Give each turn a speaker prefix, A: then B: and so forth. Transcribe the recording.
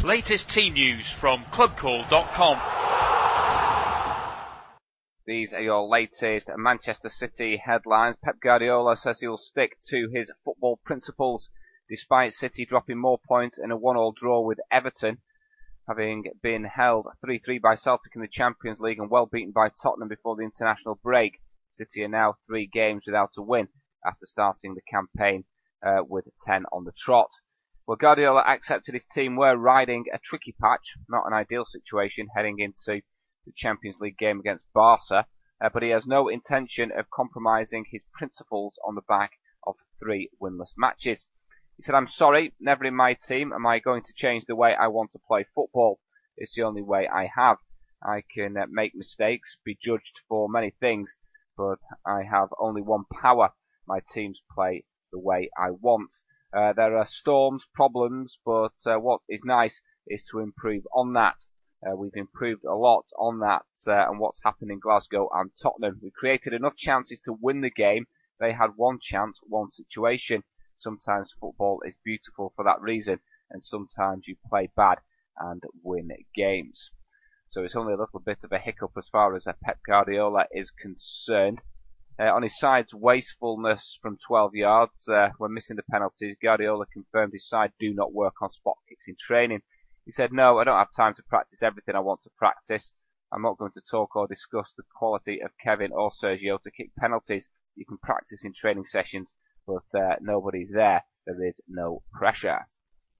A: Latest team news from clubcall.com.
B: These are your latest Manchester City headlines. Pep Guardiola says he will stick to his football principles despite City dropping more points in a 1-1 draw with Everton, having been held 3-3 by Celtic in the Champions League and well beaten by Tottenham before the international break. City are now 3 games without a win after starting the campaign with 10 on the trot. Well, Guardiola accepted his team were riding a tricky patch, not an ideal situation heading into the Champions League game against Barca, but he has no intention of compromising his principles on the back of 3 winless matches. He said, "I'm sorry, never in my team am I going to change the way I want to play football. It's the only way I have. I can make mistakes, be judged for many things, but I have only one power. My teams play the way I want. There are storms, problems, but what is nice is to improve on that. We've improved a lot on that and what's happened in Glasgow and Tottenham. We created enough chances to win the game. They had one chance, one situation. Sometimes football is beautiful for that reason, and sometimes you play bad and win games." So it's only a little bit of a hiccup as far as Pep Guardiola is concerned. On his side's wastefulness from 12 yards when missing the penalties, Guardiola confirmed his side do not work on spot kicks in training. He said, "No, I don't have time to practice everything I want to practice. I'm not going to talk or discuss the quality of Kevin or Sergio to kick penalties. You can practice in training sessions, but nobody's there. There is no pressure."